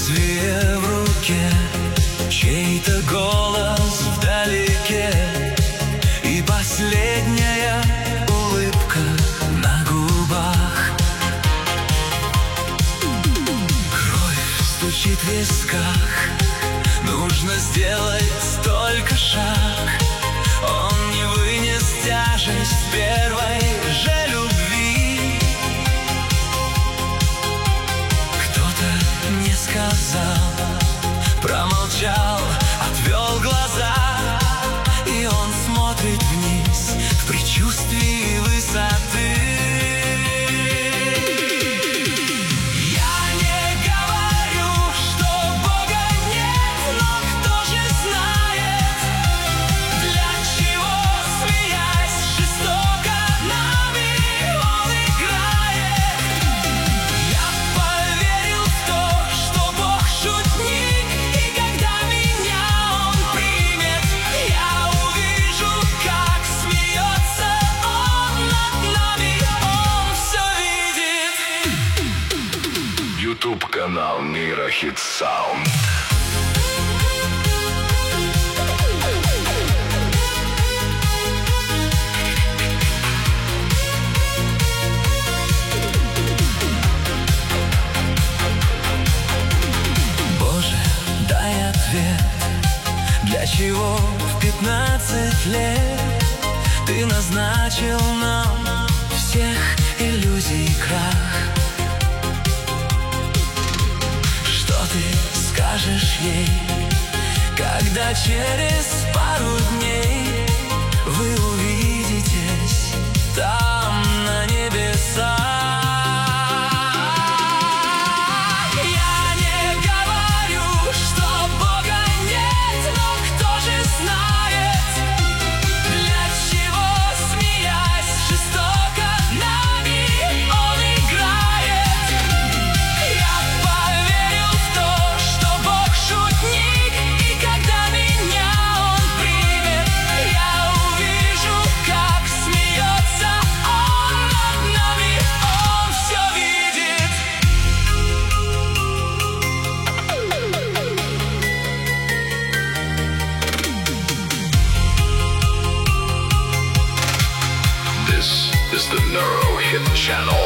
лезвие в руке, чей-то голос вдалеке и последняя улыбка на губах. Кровь стучит в висках, нужно сделать только шаг. Он не вынес тяжесть первой же любви. Кто-то не сказал, промолчал, отвел глаза, и он смотрит вниз в предчувствии высоты. YouTube-канал Мирохит Саунд. Боже, дай ответ, для чего в 15 лет ты назначил нам всех иллюзий крах? Ты скажешь ей, когда через пару дней вы увидитесь там на небесах? Я не говорю, что Бога нет, но кто же знает, для чего, смеясь жестоко, нами он играет. Я поверил в то, что Бог шутник, и когда меня он примет, я увижу, как смеется он над нами, он все видит. This is the Neuro Hit Channel.